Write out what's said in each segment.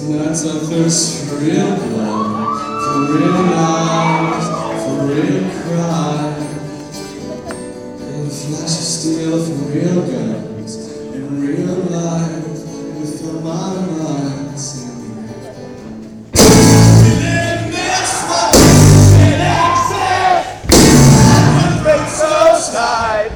Nights I thirst for real blood, for real lies, for real crime, and a flash of steel for real guns, in real life, with the modern minds. We live in this world, in excess, and break so tight.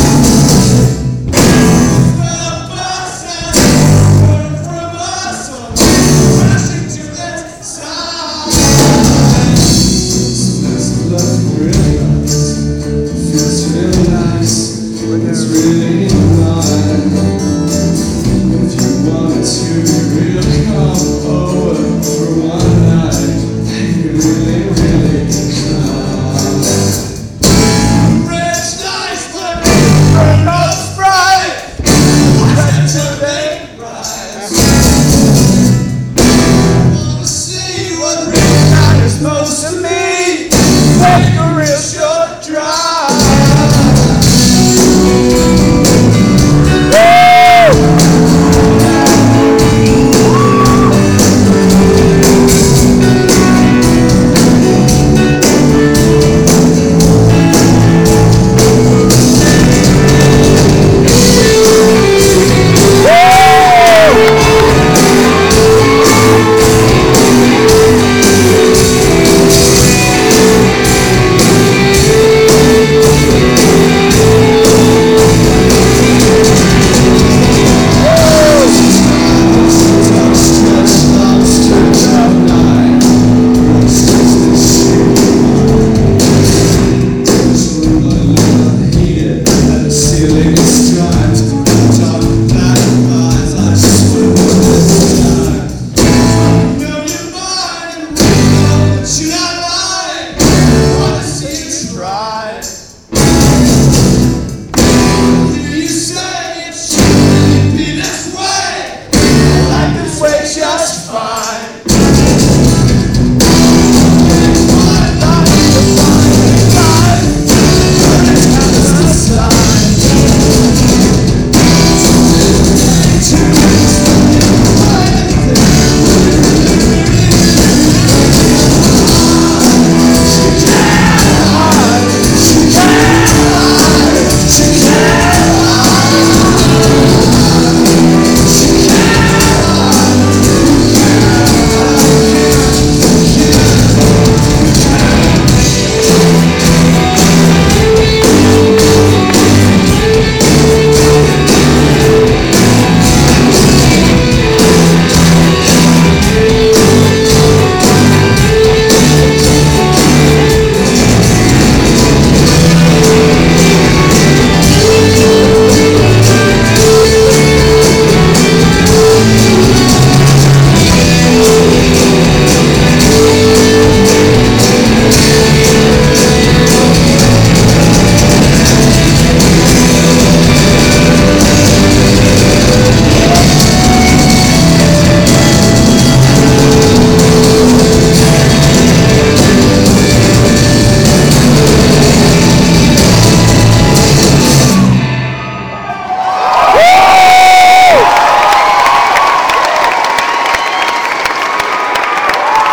It's really mine. If you wanted to be real, come over for one night. You really, really come. Rich, nice, but no sprite. I said to